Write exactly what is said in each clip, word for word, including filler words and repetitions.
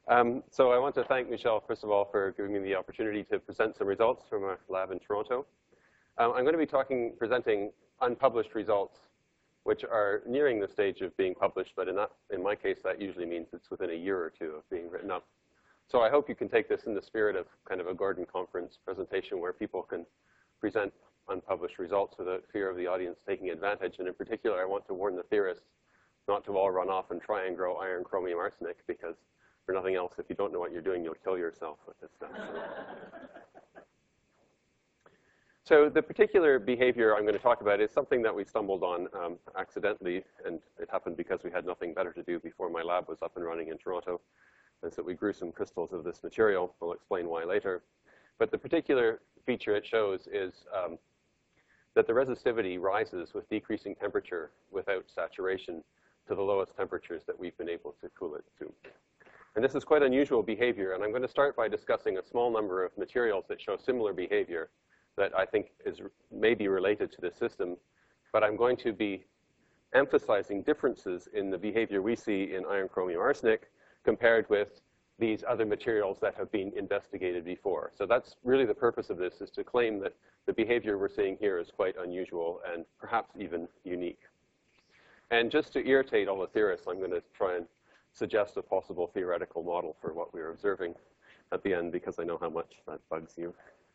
Um, so I want to thank Michelle, first of all, for giving me the opportunity to present some results from our lab in Toronto. Um, I'm going to be talking, presenting unpublished results, which are nearing the stage of being published, but in, that, in my case, that usually means it's within a year or two of being written up. So I hope you can take this in the spirit of kind of a Gordon Conference presentation where people can present unpublished results without fear of the audience taking advantage. And in particular, I want to warn the theorists not to all run off and try and grow iron, chromium, arsenic, because for nothing else, if you don't know what you're doing, you'll kill yourself with this stuff. So the particular behavior I'm going to talk about is something that we stumbled on um, accidentally, and it happened because we had nothing better to do before my lab was up and running in Toronto. And so we grew some crystals of this material. I'll explain why later. But the particular feature it shows is um, that the resistivity rises with decreasing temperature without saturation to the lowest temperatures that we've been able to cool it to. And this is quite unusual behavior, and I'm going to start by discussing a small number of materials that show similar behavior that I think is maybe related to the system, but I'm going to be emphasizing differences in the behavior we see in iron, chromium, arsenic compared with these other materials that have been investigated before. So that's really the purpose of this, is to claim that the behavior we're seeing here is quite unusual and perhaps even unique. And just to irritate all the theorists, I'm going to try and suggest a possible theoretical model for what we're observing at the end, because I know how much that bugs you.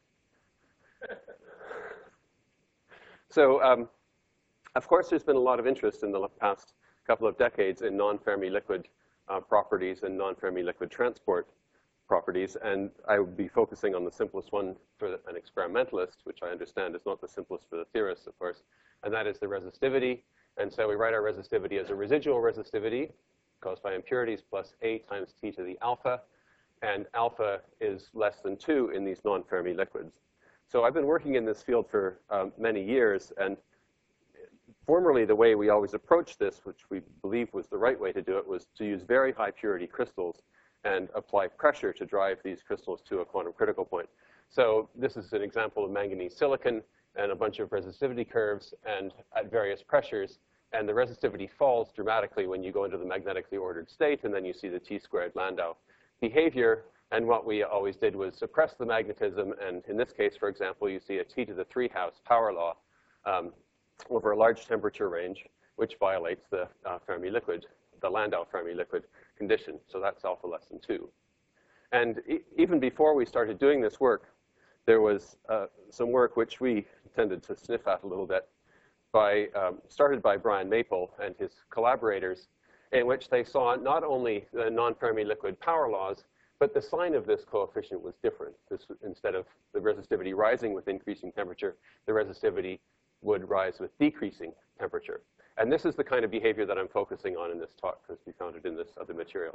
So, um, of course, there's been a lot of interest in the past couple of decades in non-Fermi liquid uh, properties and non-Fermi liquid transport properties, and I would be focusing on the simplest one for an experimentalist, which I understand is not the simplest for the theorists, of course, and that is the resistivity. And so we write our resistivity as a residual resistivity caused by impurities plus A times T to the alpha, and alpha is less than two in these non-Fermi liquids. So I've been working in this field for um, many years, and formerly the way we always approached this, which we believe was the right way to do it, was to use very high purity crystals and apply pressure to drive these crystals to a quantum critical point. So this is an example of manganese silicon and a bunch of resistivity curves and at various pressures, and the resistivity falls dramatically when you go into the magnetically ordered state, and then you see the T squared Landau behavior. And what we always did was suppress the magnetism, and in this case, for example, you see a T to the three house power law um, over a large temperature range, which violates the uh, Fermi liquid, the Landau Fermi liquid condition. So that's alpha less than two. And e even before we started doing this work, there was uh, some work which we tended to sniff at a little bit, by, um, started by Brian Maple and his collaborators, in which they saw not only the non-Fermi liquid power laws, but the sign of this coefficient was different. This, instead of the resistivity rising with increasing temperature, the resistivity would rise with decreasing temperature. And this is the kind of behavior that I'm focusing on in this talk, because we found it in this other material.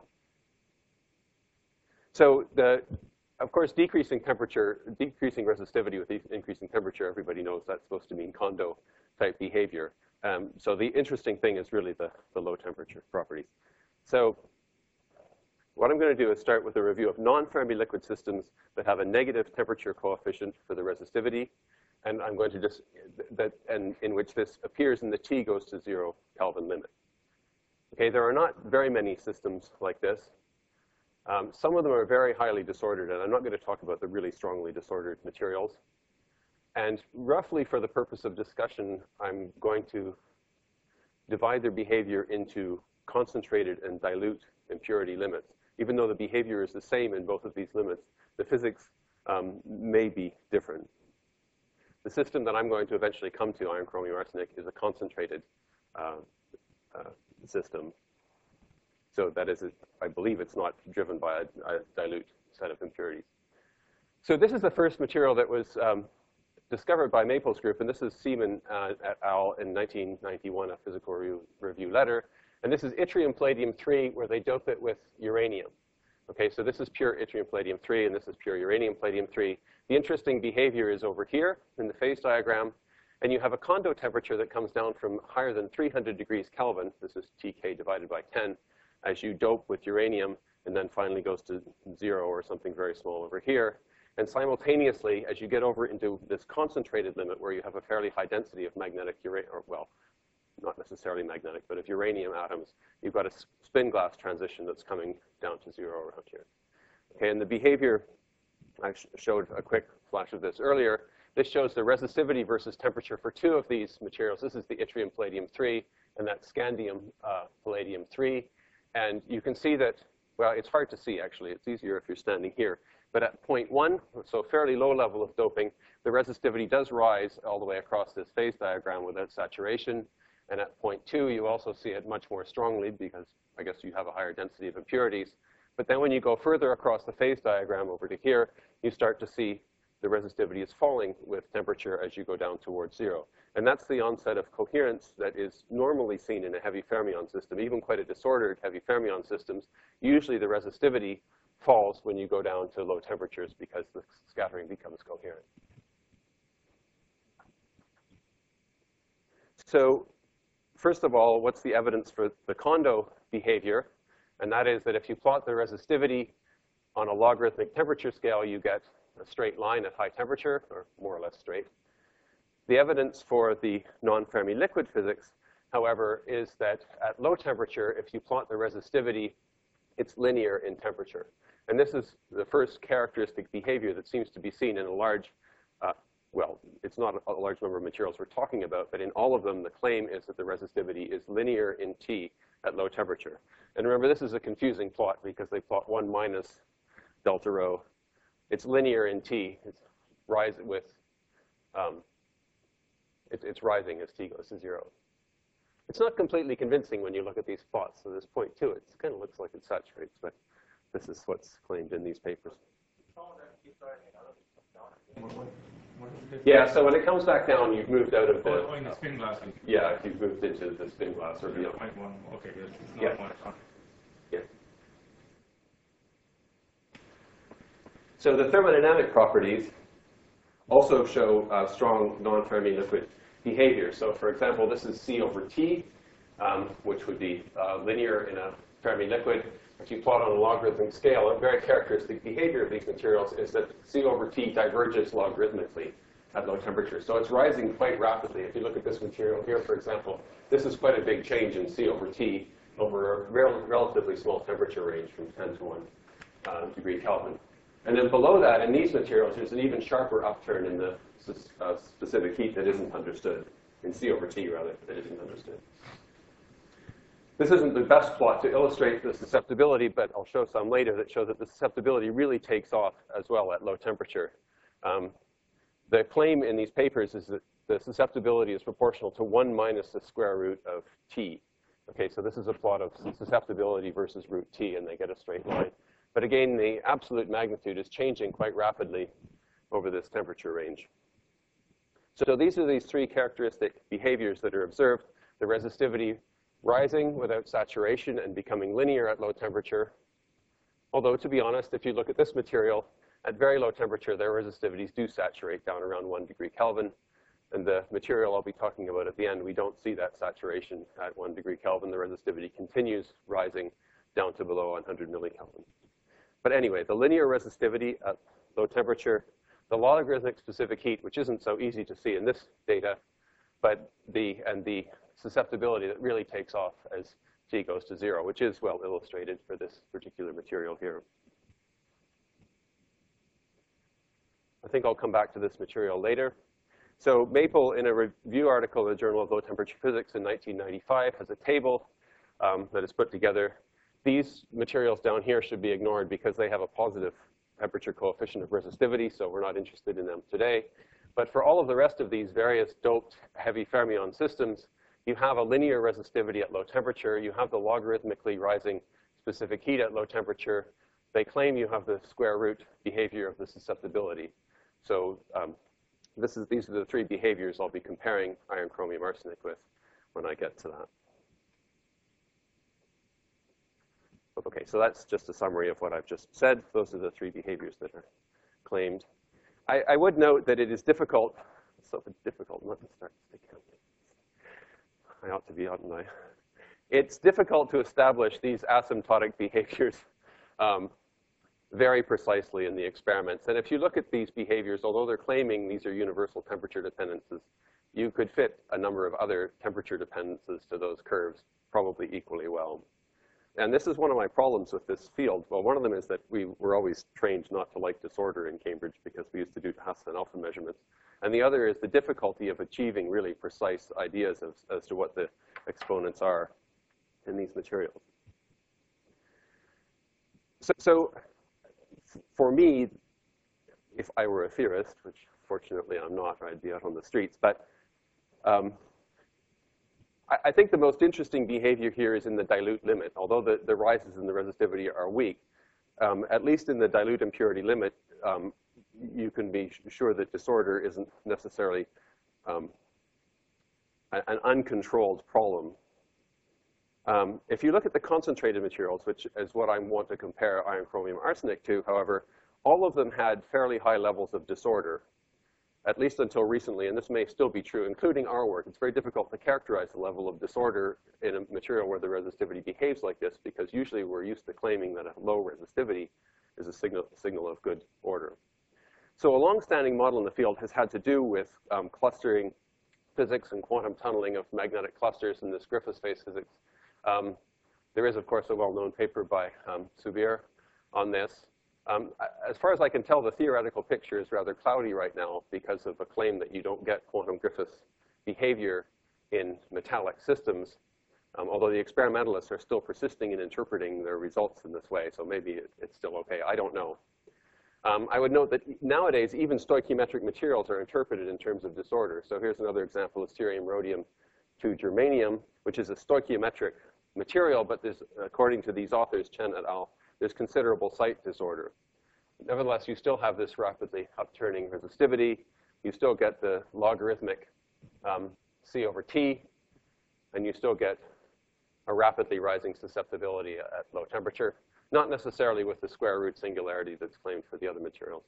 So the, of course, decreasing temperature, decreasing resistivity with increasing temperature, everybody knows that's supposed to mean Kondo type behavior. Um, so the interesting thing is really the, the low temperature properties. So what I'm going to do is start with a review of non-Fermi liquid systems that have a negative temperature coefficient for the resistivity, and I'm going to just, that, and in which this appears in the T goes to zero Kelvin limit. Okay, there are not very many systems like this. Um, some of them are very highly disordered, and I'm not going to talk about the really strongly disordered materials. And roughly for the purpose of discussion, I'm going to divide their behavior into concentrated and dilute impurity limits. Even though the behavior is the same in both of these limits, the physics um, may be different. The system that I'm going to eventually come to, iron, chromium, arsenic, is a concentrated uh, uh, system. So that is, a, I believe it's not driven by a, a dilute set of impurities. So this is the first material that was um, discovered by Maple's group, and this is Seaman uh, et al. In nineteen ninety-one, a physical review, review letter. And this is yttrium palladium three, where they dope it with uranium. Okay, so this is pure yttrium palladium three, and this is pure uranium palladium three. The interesting behavior is over here in the phase diagram, and you have a Kondo temperature that comes down from higher than three hundred degrees Kelvin. This is T K divided by ten, as you dope with uranium, and then finally goes to zero or something very small over here. And simultaneously, as you get over into this concentrated limit where you have a fairly high density of magnetic uranium, or well, not necessarily magnetic, but of uranium atoms, you've got a spin glass transition that's coming down to zero around here. Okay, and the behavior, I sh showed a quick flash of this earlier. This shows the resistivity versus temperature for two of these materials. This is the yttrium palladium three, and that's scandium uh, palladium three. And you can see that, well, it's hard to see, actually. It's easier if you're standing here. But at point one, so fairly low level of doping, the resistivity does rise all the way across this phase diagram without saturation. And at point two, you also see it much more strongly because I guess you have a higher density of impurities. But then when you go further across the phase diagram over to here, you start to see the resistivity is falling with temperature as you go down towards zero. And that's the onset of coherence that is normally seen in a heavy fermion system, even quite a disordered heavy fermion systems. Usually the resistivity falls when you go down to low temperatures because the scattering becomes coherent. So first of all, what's the evidence for the Kondo behavior? And that is that if you plot the resistivity on a logarithmic temperature scale, you get a straight line at high temperature, or more or less straight. The evidence for the non-Fermi liquid physics, however, is that at low temperature, if you plot the resistivity, it's linear in temperature. And this is the first characteristic behavior that seems to be seen in a large, uh, well, it's not a large number of materials we're talking about, but in all of them, the claim is that the resistivity is linear in T at low temperature. And remember, this is a confusing plot because they plot one minus delta rho. It's linear in T. It's rising with, um, it's, it's rising as T goes to zero. It's not completely convincing when you look at these plots. So this point two, it kind of looks like it saturates, but this is what's claimed in these papers. Yeah, so when it comes back down, you've moved out of the, oh, in the spin glass. Yeah, if you've moved into the spin glass or beyond. Okay, it's not Yeah. one. Yeah. So the thermodynamic properties also show uh, strong non-Fermi liquid behavior. So for example, this is C over T, um, which would be uh, linear in a Fermi liquid. If you plot on a logarithmic scale, a very characteristic behavior of these materials is that C over T diverges logarithmically at low temperature. So it's rising quite rapidly. If you look at this material here, for example, this is quite a big change in C over T over a rel relatively small temperature range from ten to one uh, degree Kelvin. And then below that, in these materials, there's an even sharper upturn in the uh, specific heat that isn't understood, in C over T, rather, that isn't understood. This isn't the best plot to illustrate the susceptibility, but I'll show some later that show that the susceptibility really takes off as well at low temperature. Um, the claim in these papers is that the susceptibility is proportional to one minus the square root of T. Okay, so this is a plot of susceptibility versus root T, and they get a straight line. But again, the absolute magnitude is changing quite rapidly over this temperature range. So these are these three characteristic behaviors that are observed. The resistivity rising without saturation and becoming linear at low temperature. Although, to be honest, if you look at this material, at very low temperature, their resistivities do saturate down around one degree Kelvin. And the material I'll be talking about at the end, we don't see that saturation at one degree Kelvin. The resistivity continues rising down to below one hundred millikelvin. But anyway, the linear resistivity at low temperature, the logarithmic specific heat, which isn't so easy to see in this data, but the, and the susceptibility that really takes off as T goes to zero, which is well illustrated for this particular material here. I think I'll come back to this material later. So Maple, in a review article in the Journal of Low Temperature Physics in nineteen ninety-five, has a table um, that is put together. These materials down here should be ignored because they have a positive temperature coefficient of resistivity, so we're not interested in them today. But for all of the rest of these various doped heavy fermion systems, you have a linear resistivity at low temperature. You have the logarithmically rising specific heat at low temperature. They claim you have the square root behavior of the susceptibility. So um, this is, these are the three behaviors I'll be comparing iron, chromium, arsenic with when I get to that. Okay, so that's just a summary of what I've just said. Those are the three behaviors that are claimed. I, I would note that it is difficult, so difficult, let me start sticking out. I ought to be, oughtn't I? It's difficult to establish these asymptotic behaviors um, very precisely in the experiments. And if you look at these behaviors, although they're claiming these are universal temperature dependencies, you could fit a number of other temperature dependencies to those curves probably equally well. And this is one of my problems with this field. Well, one of them is that we were always trained not to like disorder in Cambridge because we used to do Hasse and alpha measurements. And the other is the difficulty of achieving really precise ideas as, as to what the exponents are in these materials. So, so for me, if I were a theorist, which fortunately I'm not, or I'd be out on the streets, but um, I, I think the most interesting behavior here is in the dilute limit. Although the, the rises in the resistivity are weak, um, at least in the dilute impurity limit, um, you can be sure that disorder isn't necessarily um, an uncontrolled problem. Um, if you look at the concentrated materials, which is what I want to compare iron, chromium, arsenic to, however, all of them had fairly high levels of disorder, at least until recently, and this may still be true, including our work. It's very difficult to characterize the level of disorder in a material where the resistivity behaves like this, because usually we're used to claiming that a low resistivity is a signal, signal of good order. So a long-standing model in the field has had to do with um, clustering physics and quantum tunneling of magnetic clusters in this Griffiths phase physics. Um, there is, of course, a well-known paper by um, Subir on this. Um, as far as I can tell, the theoretical picture is rather cloudy right now because of a claim that you don't get quantum Griffiths behavior in metallic systems, um, although the experimentalists are still persisting in interpreting their results in this way, so maybe it, it's still okay. I don't know. Um, I would note that nowadays, even stoichiometric materials are interpreted in terms of disorder. So here's another example of cerium rhodium to germanium, which is a stoichiometric material, but there's, according to these authors, Chen et al., there's considerable site disorder. Nevertheless, you still have this rapidly upturning resistivity. You still get the logarithmic um, C over T, and you still get a rapidly rising susceptibility at low temperature. Not necessarily with the square root singularity that's claimed for the other materials.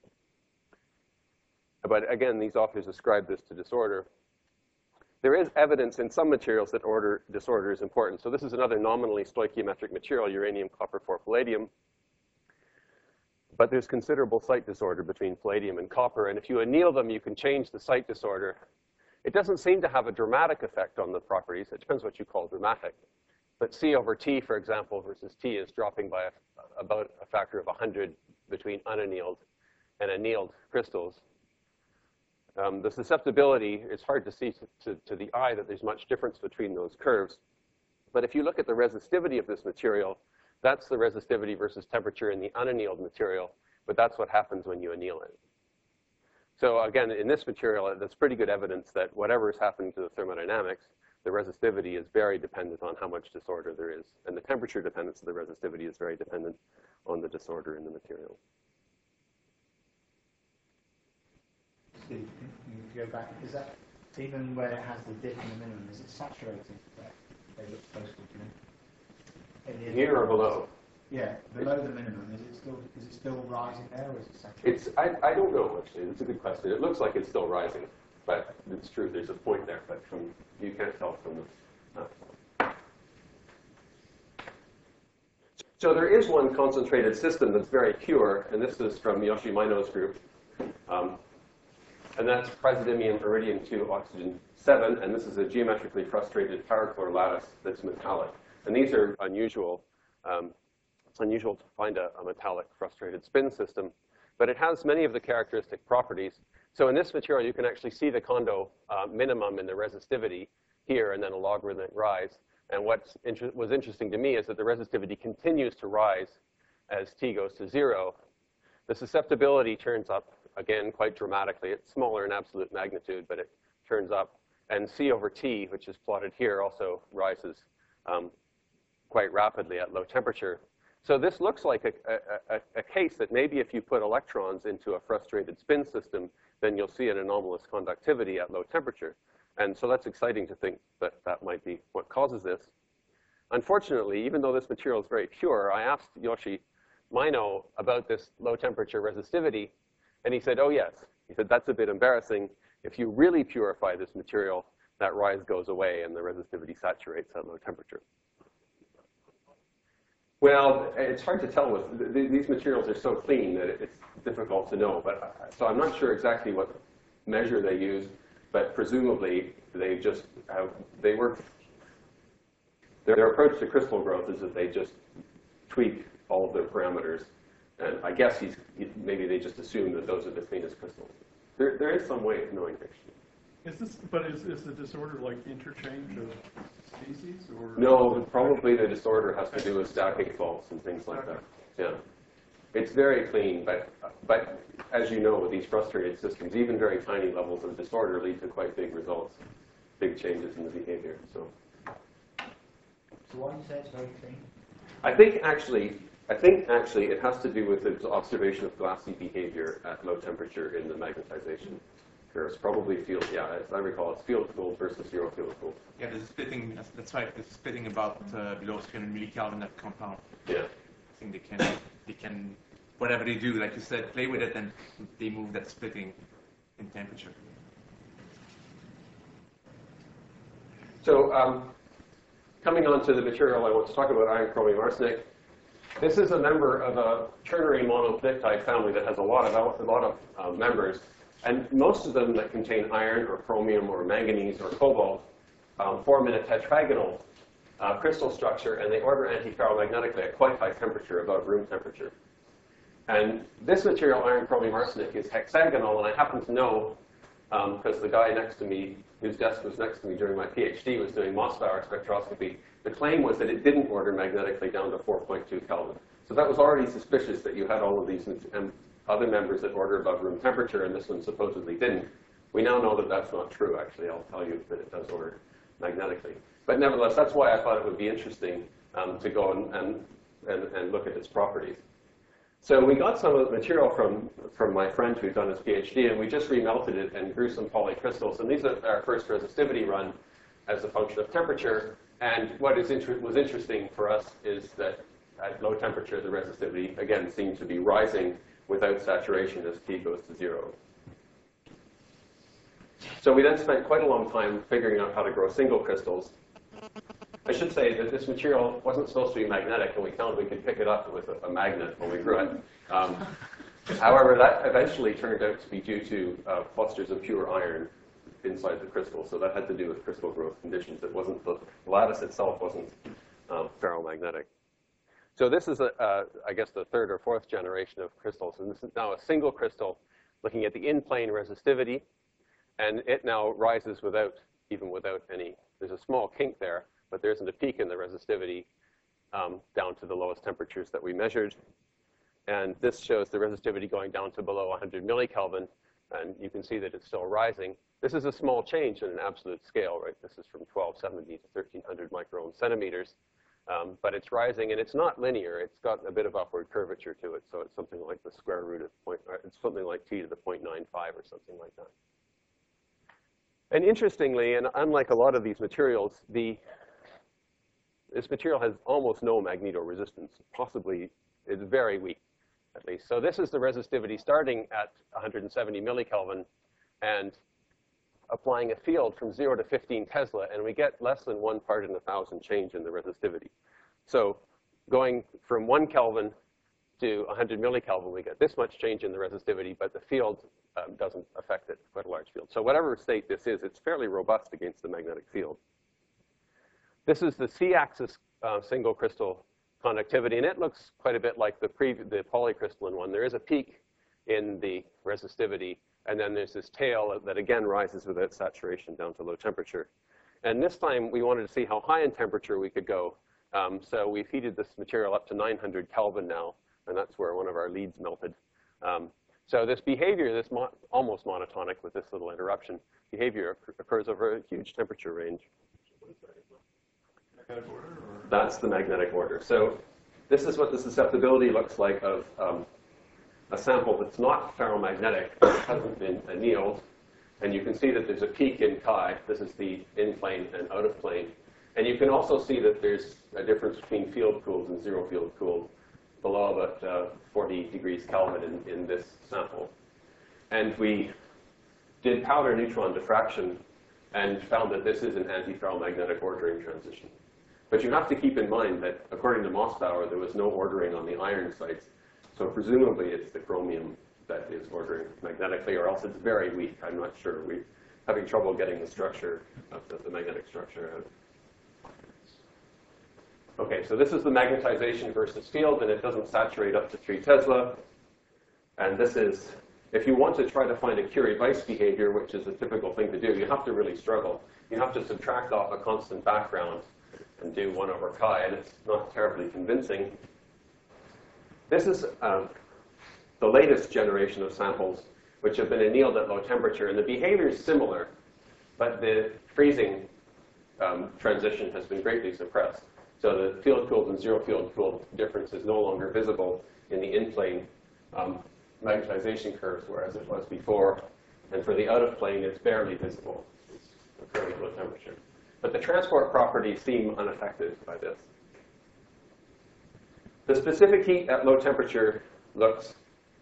But again, these authors ascribe this to disorder. There is evidence in some materials that order disorder is important. So this is another nominally stoichiometric material, uranium, copper, four, palladium. But there's considerable site disorder between palladium and copper. And if you anneal them, you can change the site disorder. It doesn't seem to have a dramatic effect on the properties. It depends what you call dramatic. But C over T, for example, versus T is dropping by a, about a factor of one hundred between unannealed and annealed crystals. Um, the susceptibility, it's hard to see to, to, to the eye that there's much difference between those curves. But if you look at the resistivity of this material, that's the resistivity versus temperature in the unannealed material, but that's what happens when you anneal it. So again, in this material, that's pretty good evidence that whatever is happening to the thermodynamics, the resistivity is very dependent on how much disorder there is. And the temperature dependence of the resistivity is very dependent on the disorder in the material. Steve, can you go back? Is that, even where it has the dip in the minimum, is it saturated? They look supposed to be. Here or below? Yeah, below the minimum. Is it still, is it still rising there, or is it saturated? It's, I, I don't know, actually. It's a good question. It looks like it's still rising. But it's true, there's a point there, but from, you can't tell from the... Uh. So there is one concentrated system that's very pure, and this is from Yoshi Maino's group. Um, and that's praseodymium iridium two oxygen seven, and this is a geometrically frustrated paracore lattice that's metallic. And these are unusual. Um, it's unusual to find a, a metallic frustrated spin system, but it has many of the characteristic properties. So in this material, you can actually see the Kondo uh, minimum in the resistivity here, and then a logarithmic rise. And what inter was interesting to me is that the resistivity continues to rise as T goes to zero. The susceptibility turns up, again, quite dramatically. It's smaller in absolute magnitude, but it turns up. And C over T, which is plotted here, also rises um, quite rapidly at low temperature. So this looks like a, a, a case that maybe if you put electrons into a frustrated spin system, then you'll see an anomalous conductivity at low temperature. And so that's exciting to think that that might be what causes this. Unfortunately, even though this material is very pure, I asked Yoshi Maino about this low temperature resistivity, and he said, oh yes. He said, that's a bit embarrassing. If you really purify this material, that rise goes away and the resistivity saturates at low temperature. Well, it's hard to tell. With th these materials are so clean that it's difficult to know. But so I'm not sure exactly what measure they use. but presumably they just have, they work, their, their approach to crystal growth is that they just tweak all of their parameters. And I guess he's, he, maybe they just assume that those are the cleanest crystals. There, there is some way of knowing actually. Is this, but is, is the disorder like interchange of species, or? No, probably the disorder has to do with stacking faults and things like that. Yeah. It's very clean, but, but as you know, with these frustrated systems, even very tiny levels of disorder lead to quite big results, big changes in the behavior. So, So why do you say it's very clean? I think actually, I think actually it has to do with its observation of glassy behavior at low temperature in the magnetization curves. Probably field, yeah, as I recall, it's field cooled versus zero field cooled. Yeah, there's a splitting, that's, that's right, there's splitting about uh, below three hundred millikelvin that compound. Yeah. I think they can, they can, whatever they do, like you said, play with it and they move that splitting in temperature. So um, coming on to the material I want to talk about, iron, chromium, arsenic. This is a member of a ternary monopnictide family that has a lot of, a lot of uh, members. And most of them that contain iron or chromium or manganese or cobalt um, form in a tetragonal uh, crystal structure, and they order antiferromagnetically at quite high temperature, above room temperature. And this material, iron, chromium, arsenic, is hexagonal, and I happen to know, because um, the guy next to me, whose desk was next to me during my PhD, was doing Mossbauer spectroscopy. The claim was that it didn't order magnetically down to four point two Kelvin. So that was already suspicious that you had all of these um, other members that order above room temperature, and this one supposedly didn't. We now know that that's not true, actually. I'll tell you that it does order magnetically. But nevertheless, that's why I thought it would be interesting um, to go and, and, and, and look at its properties. So we got some of the material from, from my friend who'd done his PhD, and we just remelted it and grew some polycrystals. And these are our first resistivity run as a function of temperature. And what is inter was interesting for us is that at low temperature, the resistivity, again, seemed to be rising without saturation as T goes to zero. So we then spent quite a long time figuring out how to grow single crystals. I should say that this material wasn't supposed to be magnetic, and we found we could pick it up with a, a magnet when we grew it. Um, however, that eventually turned out to be due to uh, clusters of pure iron inside the crystal, so that had to do with crystal growth conditions. It wasn't, the lattice itself wasn't um, ferromagnetic. So this is, a, uh, I guess, the third or fourth generation of crystals, and this is now a single crystal looking at the in-plane resistivity, and it now rises without, even without any, there's a small kink there, but there isn't a peak in the resistivity um, down to the lowest temperatures that we measured. And this shows the resistivity going down to below one hundred millikelvin, and you can see that it's still rising. This is a small change in an absolute scale, right? This is from twelve seventy to thirteen hundred microohm centimeters. Um, but it's rising, and it's not linear. It's got a bit of upward curvature to it, so it's something like the square root of point, it's something like t to the zero point nine five or something like that. And interestingly, and unlike a lot of these materials, the this material has almost no magnetoresistance. Possibly, it's very weak, at least. So this is the resistivity starting at one hundred seventy millikelvin, and applying a field from zero to fifteen Tesla, and we get less than one part in a thousand change in the resistivity. So going from one Kelvin to one hundred millikelvin, we get this much change in the resistivity, but the field um, doesn't affect it, quite a large field. So whatever state this is, it's fairly robust against the magnetic field. This is the C-axis uh, single crystal conductivity, and it looks quite a bit like the, pre the polycrystalline one. There is a peak in the resistivity, and then there's this tail that again rises without saturation down to low temperature. And this time we wanted to see how high in temperature we could go. Um, so we've heated this material up to nine hundred Kelvin now, and that's where one of our leads melted. Um, so this behavior, this mo almost monotonic with this little interruption, behavior occurs over a huge temperature range. Magnetic order, or? That's the magnetic order. So this is what the susceptibility looks like of um, a sample that's not ferromagnetic, that hasn't been annealed. And you can see that there's a peak in chi. This is the in-plane and out-of-plane. And you can also see that there's a difference between field-cooled and zero-field cooled below about uh, forty degrees Kelvin in, in this sample. And we did powder neutron diffraction and found that this is an anti-ferromagnetic ordering transition. But you have to keep in mind that, according to Mossbauer, there was no ordering on the iron sites. So presumably it's the chromium that is ordering magnetically, or else it's very weak. I'm not sure. We, having trouble getting the structure of the, the magnetic structure out. Okay, so this is the magnetization versus field, and it doesn't saturate up to three Tesla. And this is, if you want to try to find a Curie-Weiss behavior, which is a typical thing to do, you have to really struggle. You have to subtract off a constant background and do one over chi, and it's not terribly convincing. This is um, the latest generation of samples, which have been annealed at low temperature, and the behavior is similar, but the freezing um, transition has been greatly suppressed. So the field-cooled and zero-field-cooled difference is no longer visible in the in-plane um, magnetization curves, whereas it was before. And for the out-of-plane, it's barely visible. It's occurring at low temperature. But the transport properties seem unaffected by this. The specific heat at low temperature looks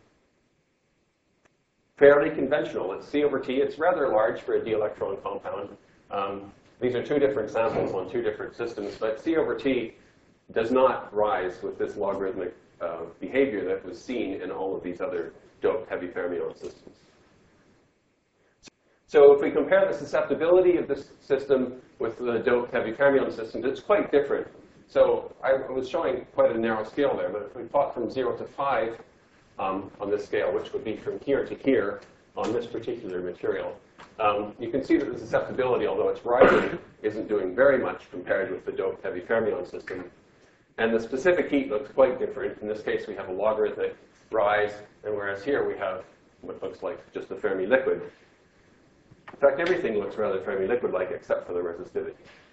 fairly conventional. It's C over T. It's rather large for a d-electron compound. Um, these are two different samples on two different systems, but C over T does not rise with this logarithmic uh, behavior that was seen in all of these other doped heavy fermion systems. So if we compare the susceptibility of this system with the doped heavy fermion systems, it's quite different. So I was showing quite a narrow scale there, but if we plot from zero to five um, on this scale, which would be from here to here on this particular material, um, you can see that the susceptibility, although it's rising, isn't doing very much compared with the doped heavy fermion system. And the specific heat looks quite different. In this case, we have a logarithmic rise, and whereas here we have what looks like just a Fermi liquid. In fact, everything looks rather Fermi liquid-like except for the resistivity.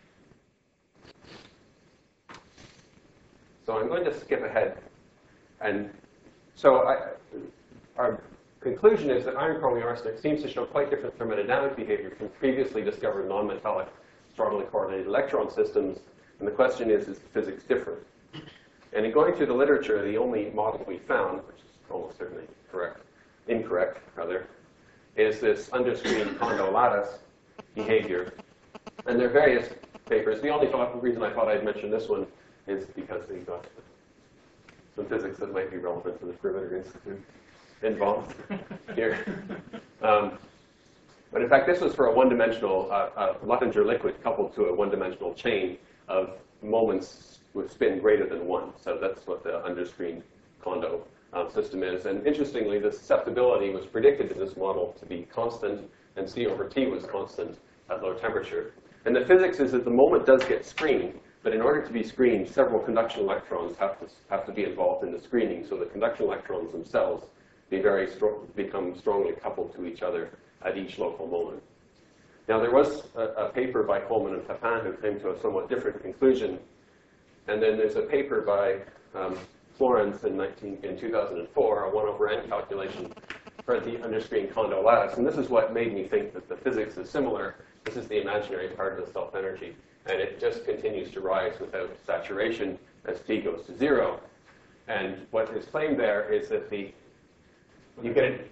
So I'm going to skip ahead. And so I, our conclusion is that iron chromium arsenic seems to show quite different thermodynamic behavior from previously discovered non-metallic strongly correlated electron systems. And the question is, is the physics different? And in going through the literature, the only model we found, which is almost certainly correct, incorrect, rather, is this underscreened Kondo lattice behavior. And there are various papers. The only thought, reason I thought I'd mention this one is because they got some physics that might be relevant to the Perimeter Institute involved here. Um, but in fact, this was for a one-dimensional uh, uh, Luttinger liquid coupled to a one-dimensional chain of moments with spin greater than one. So that's what the underscreened Kondo um, system is. And interestingly, the susceptibility was predicted in this model to be constant, and C over T was constant at low temperature. And the physics is that the moment does get screened, but in order to be screened, several conduction electrons have to, have to be involved in the screening. So the conduction electrons themselves be very strong, become strongly coupled to each other at each local moment. Now, there was a, a paper by Coleman and Papin who came to a somewhat different conclusion. And then there's a paper by um, Florence in, nineteen, in two thousand four, a one over n calculation for the underscreened Kondo lattice. And this is what made me think that the physics is similar. This is the imaginary part of the self-energy. And it just continues to rise without saturation as T goes to zero. And what is claimed there is that the, you get it.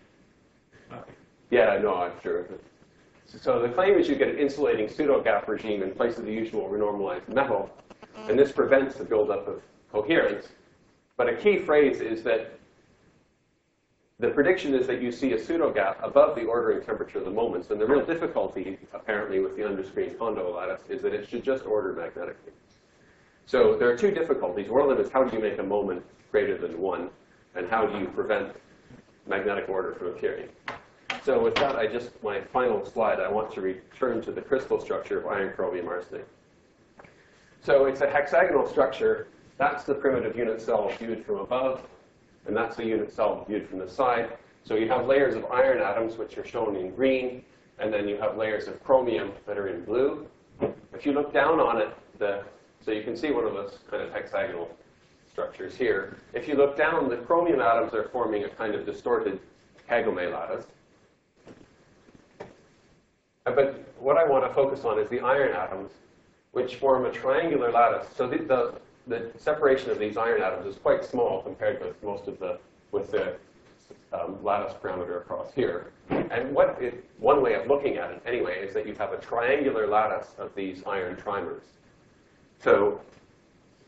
Yeah, no, I'm sure. So the claim is you get an insulating pseudo-gap regime in place of the usual renormalized metal. And this prevents the buildup of coherence. But a key phrase is that the prediction is that you see a pseudo-gap above the ordering temperature of the moments. And the real difficulty, apparently, with the underscreened Kondo lattice is that it should just order magnetically. So there are two difficulties. One of them is how do you make a moment greater than one? And how do you prevent magnetic order from appearing? So with that, I just, my final slide, I want to return to the crystal structure of iron chromium arsenic. So it's a hexagonal structure. That's the primitive unit cell viewed from above, and that's the unit cell viewed from the side. So you have layers of iron atoms, which are shown in green, and then you have layers of chromium that are in blue. If you look down on it, the, so you can see one of those kind of hexagonal structures here. If you look down, the chromium atoms are forming a kind of distorted Kagome lattice. But what I want to focus on is the iron atoms, which form a triangular lattice. So the, the, the separation of these iron atoms is quite small compared with most of the, with the um, lattice parameter across here. And what it, one way of looking at it, anyway, is that you have a triangular lattice of these iron trimers. So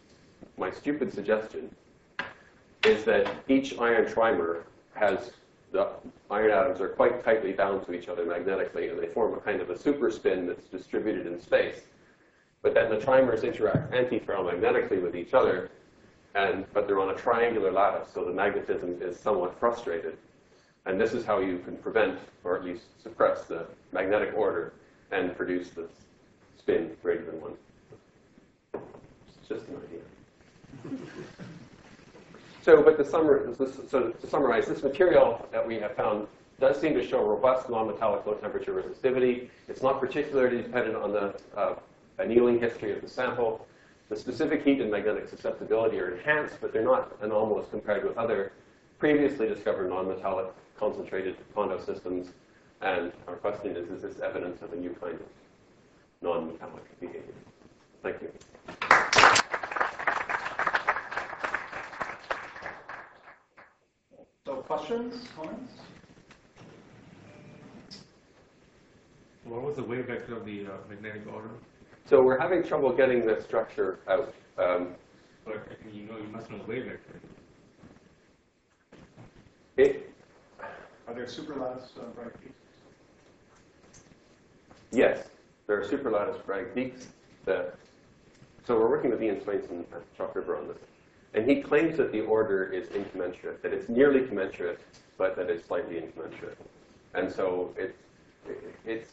my stupid suggestion is that each iron trimer has the iron atoms are quite tightly bound to each other magnetically, and they form a kind of a superspin that's distributed in space. But then the trimers interact antiferromagnetically with each other, and but they're on a triangular lattice, so the magnetism is somewhat frustrated. And this is how you can prevent, or at least suppress, the magnetic order and produce this spin greater than one. It's just an idea. So, but the summary, so to summarize, this material that we have found does seem to show robust non-metallic low-temperature resistivity. It's not particularly dependent on the uh, annealing history of the sample. The specific heat and magnetic susceptibility are enhanced, but they're not anomalous compared with other previously discovered non-metallic concentrated Kondo systems. And our question is, is this evidence of a new kind of non-metallic behavior? Thank you. So questions, comments? What was the wave vector of the uh, magnetic order? So we're having trouble getting the structure out. Um, But I mean, you know, you must know the wave vector. it, Are there superlattice uh, bright peaks? yes, there are superlattice Bragg peaks. That, so we're working with Ian Swainson at Chalk River on this. And he claims that the order is incommensurate, that it's nearly commensurate, but that it's slightly incommensurate. And so it's, it's,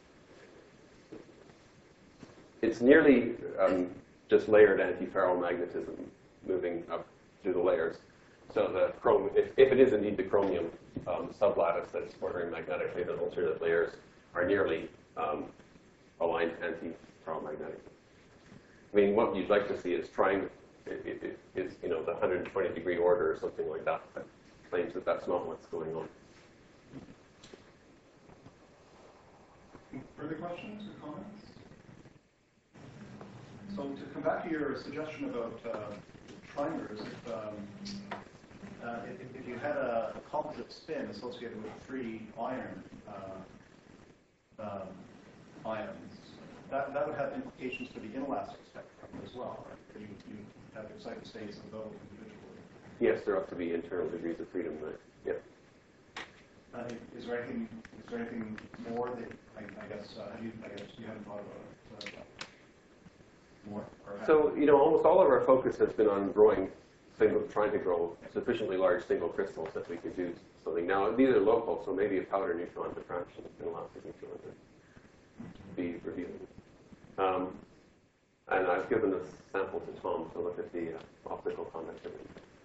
it's nearly um, just layered antiferromagnetism moving up through the layers. So the chrome, if, if it is indeed the chromium um, sublattice that's bordering magnetically, the alternate layers are nearly um, aligned antiferromagnetically. I mean, what you'd like to see is trying, it, it, it is, you know, the one hundred twenty degree order or something like that, that claims that that's not what's going on. Further questions or comments? So to come back to your suggestion about uh, trimers, if, um, uh, if, if you had a, a composite spin associated with three iron uh, um, ions, that, that would have implications for the inelastic spectrum as well, right? You, you have excited states of those individually. Yes, there ought to be internal degrees of freedom there. Yeah. Uh, is there anything? Is there anything more that I, I guess uh, have you? I guess you haven't thought about it. Uh, more. Or So, you know, almost all of our focus has been on growing, single, trying to grow sufficiently large single crystals that we could do something. Now, these are local, so maybe a powder neutron diffraction, inelastic neutron, would be revealing. Um, and I've given this sample to Tom to look at the uh, optical conductivity.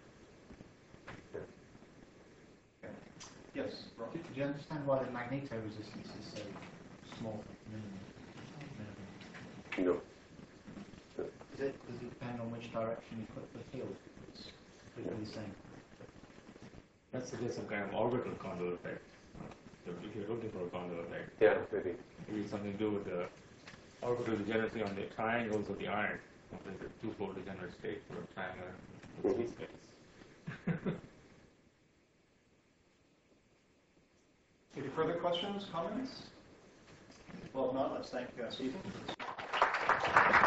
Yeah. yes. Rob? Do, do you understand why the magnetoresistance is so small? Minimal. Minimal. No. Is it, does it depend on which direction you put the field? It's completely the same. That suggests some kind of orbital Kondo effect. So if you're looking for a Kondo effect, Yeah, maybe. maybe something to do with the orbital degeneracy on the triangles of the iron, like the two-fold degenerate state for a triangle with Mhm. space. Any further questions, comments? Well, if not, let's thank uh, Stephen.